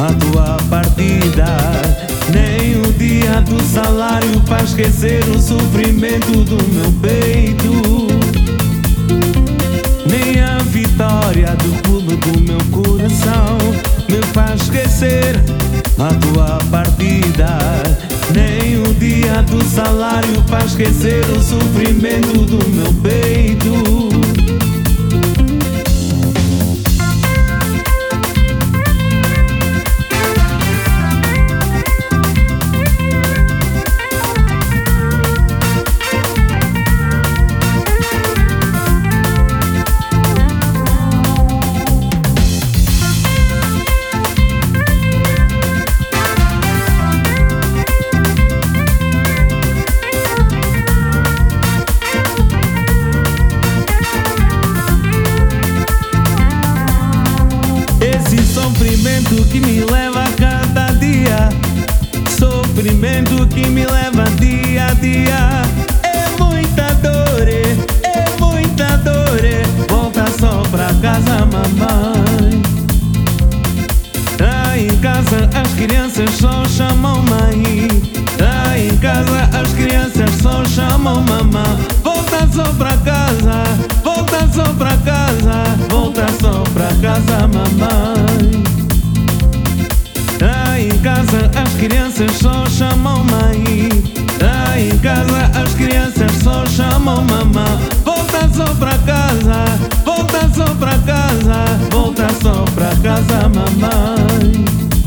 a tua partida. Nem o dia do salário faz esquecer o sofrimento do meu peito. Nem a vitória do clube do meu coração me faz esquecer a tua partida. Nem o dia do salário faz esquecer o sofrimento do meu peito. Sofrimento que me leva a cada dia, sofrimento que me leva dia a dia. É muita dor, é muita dor. Volta só pra casa, mamãe. Lá em casa as crianças só chamam mãe. Lá em casa as crianças só chamam mamãe. Volta só pra casa, volta só pra casa, volta só pra casa, mamãe. Lá em casa as crianças só chamam mãe. Lá em casa as crianças só chamam mamãe. Volta só pra casa, volta só pra casa, volta só pra casa, mamãe.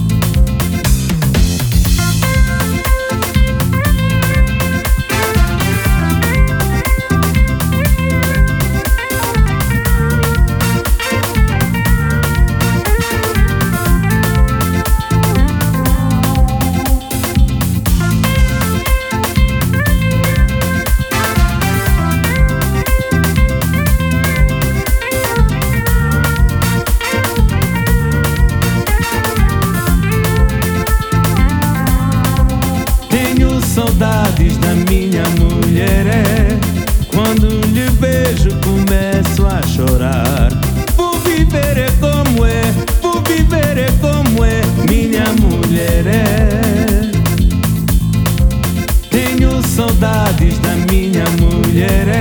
Saudades da minha mulher, quando lhe vejo começo a chorar. Vou viver é como é, vou viver é como é, minha mulher é. Tenho saudades da minha mulher.